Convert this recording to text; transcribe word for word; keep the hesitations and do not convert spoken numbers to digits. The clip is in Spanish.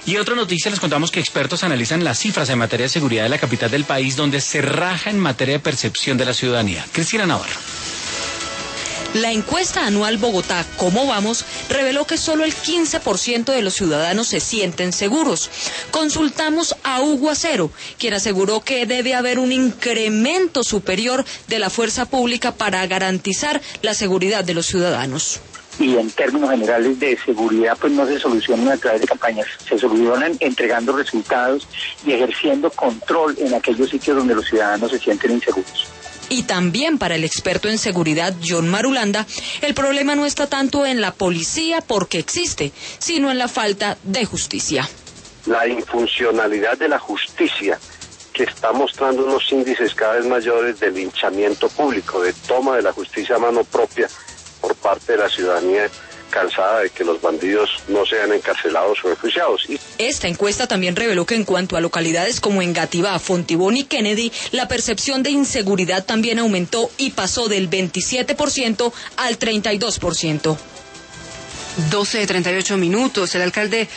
Y otra noticia, les contamos que expertos analizan las cifras en materia de seguridad de la capital del país, donde se raja en materia de percepción de la ciudadanía. Cristina Navarro. La encuesta anual Bogotá, ¿Cómo vamos?, reveló que solo el quince por ciento de los ciudadanos se sienten seguros. Consultamos a Hugo Acero, quien aseguró que debe haber un incremento superior de la fuerza pública para garantizar la seguridad de los ciudadanos. Y en términos generales de seguridad, pues no se solucionan a través de campañas, se solucionan entregando resultados y ejerciendo control en aquellos sitios donde los ciudadanos se sienten inseguros. Y también para el experto en seguridad John Marulanda, el problema no está tanto en la policía porque existe, sino en la falta de justicia. La infuncionalidad de la justicia, que está mostrando unos índices cada vez mayores de linchamiento público, de toma de la justicia a mano propia por parte de la ciudadanía, cansada de que los bandidos no sean encarcelados o enjuiciados. Esta encuesta también reveló que en cuanto a localidades como Engativá, Fontibón y Kennedy, la percepción de inseguridad también aumentó y pasó del veintisiete por ciento al treinta y dos por ciento. doce de treinta y ocho minutos, el alcalde